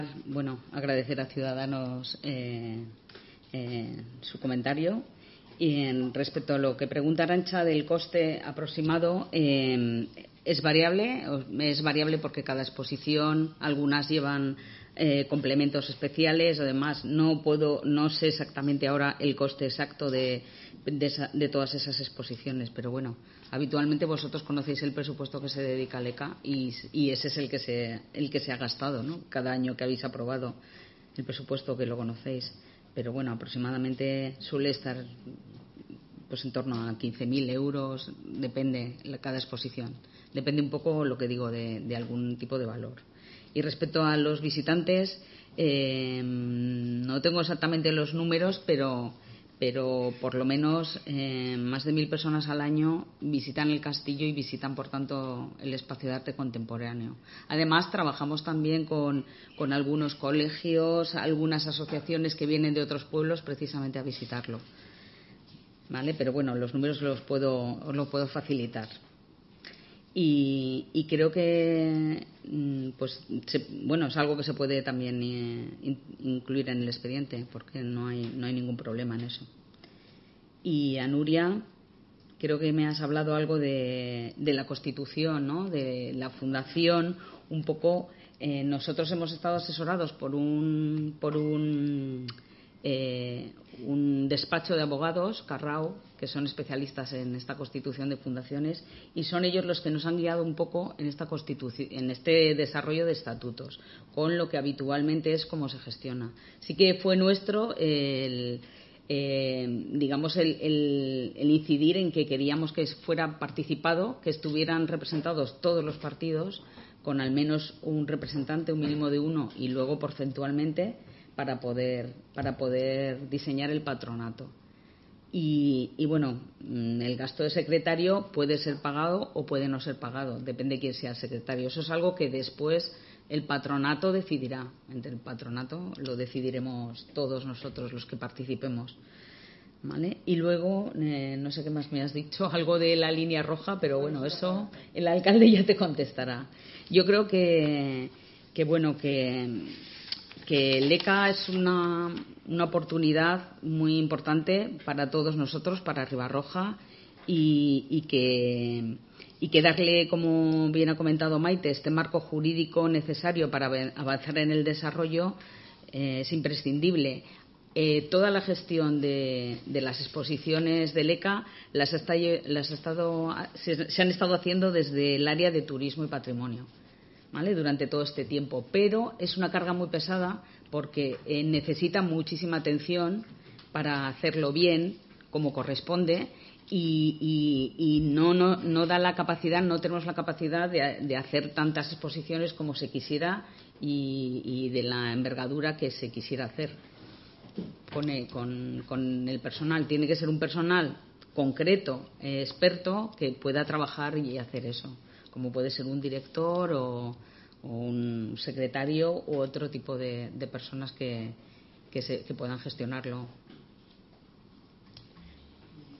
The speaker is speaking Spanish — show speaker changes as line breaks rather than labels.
Bueno, agradecer a Ciudadanos su comentario. Y respecto a lo que pregunta Arantxa del coste aproximado, es variable porque cada exposición, algunas llevan complementos especiales. Además, no sé exactamente ahora el coste exacto de todas esas exposiciones, pero bueno, habitualmente vosotros conocéis el presupuesto que se dedica al ECA y ese es el que se ha gastado, ¿no? Cada año que habéis aprobado el presupuesto, que lo conocéis. Pero bueno, aproximadamente suele estar pues en torno a 15.000 euros, depende cada exposición. Depende un poco, lo que digo, de algún tipo de valor. Y respecto a los visitantes, no tengo exactamente los números, pero por lo menos más de 1.000 personas al año visitan el castillo y visitan, por tanto, el espacio de arte contemporáneo. Además, trabajamos también con algunos colegios, algunas asociaciones que vienen de otros pueblos precisamente a visitarlo. ¿Vale? Pero bueno, los números os los puedo facilitar. Y creo que es algo que se puede también incluir en el expediente, porque no hay ningún problema en eso. Y a Nuria, creo que me has hablado algo de la Constitución, ¿no? De la fundación, un poco. Nosotros hemos estado asesorados por un despacho de abogados, Carrao, que son especialistas en esta constitución de fundaciones, y son ellos los que nos han guiado un poco en este desarrollo de estatutos, con lo que habitualmente es cómo se gestiona. Sí que fue nuestro el incidir en que queríamos que fuera participado, que estuvieran representados todos los partidos, con al menos un representante, un mínimo de uno, y luego porcentualmente, para poder diseñar el patronato. Y bueno, el gasto de secretario puede ser pagado o puede no ser pagado, depende de quién sea el secretario. Eso es algo que después el patronato decidirá. Entre el patronato lo decidiremos todos nosotros los que participemos, ¿vale? Y luego, no sé qué más me has dicho, algo de la línea roja, pero bueno, eso el alcalde ya te contestará. Yo creo que el ECA es una oportunidad muy importante para todos nosotros, para Ribarroja, y que darle, como bien ha comentado Maite, este marco jurídico necesario para avanzar en el desarrollo es imprescindible. Toda la gestión de las exposiciones del ECA se han estado haciendo desde el área de turismo y patrimonio, ¿vale? Durante todo este tiempo, pero es una carga muy pesada porque necesita muchísima atención para hacerlo bien, como corresponde, y no da la capacidad, no tenemos la capacidad de hacer tantas exposiciones como se quisiera y de la envergadura que se quisiera hacer con el personal. Tiene que ser un personal concreto, experto, que pueda trabajar y hacer eso, como puede ser un director o un secretario u otro tipo de personas que puedan gestionarlo